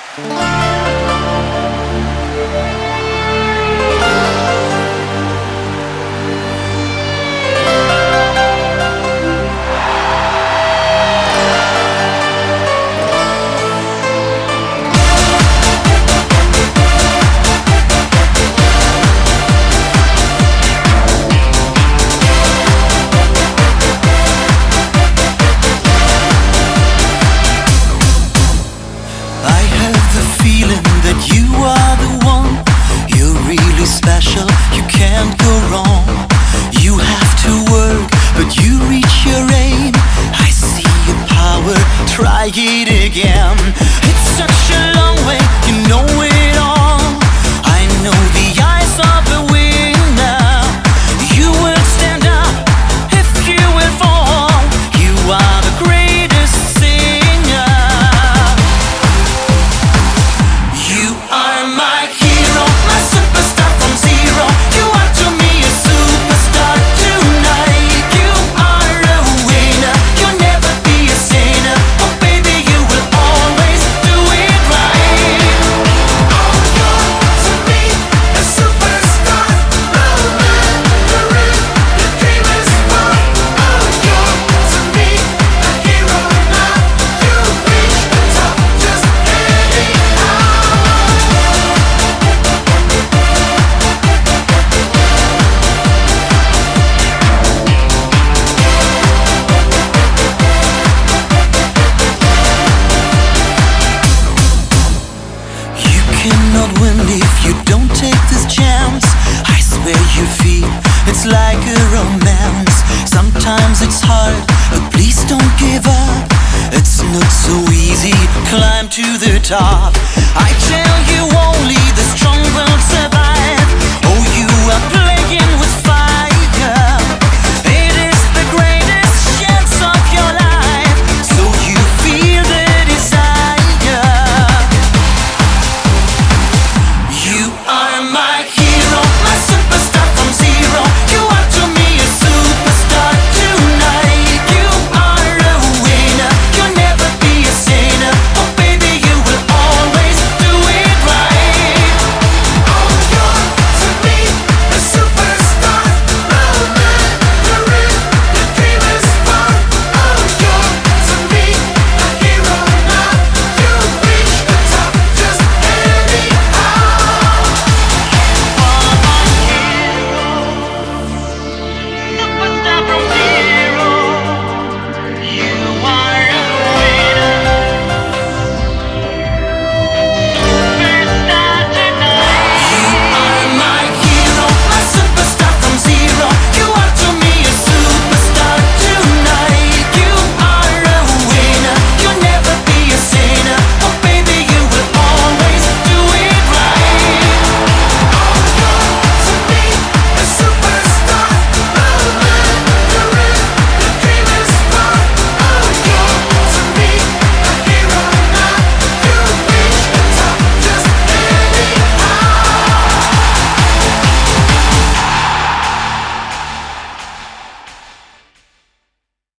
Try it again. It's such a long way, you know it all. I know the eyes of a winner. You will stand up if you will fall. You are the greatest singer. You are my hero, my superstar from zero. You are to me a superstar tonight. You are a winner, you'll never be a sinner. Cannot win if you don't take this chance. I swear you feel it's like a romance. Sometimes it's hard, but please don't give up. It's not so easy, climb to the top.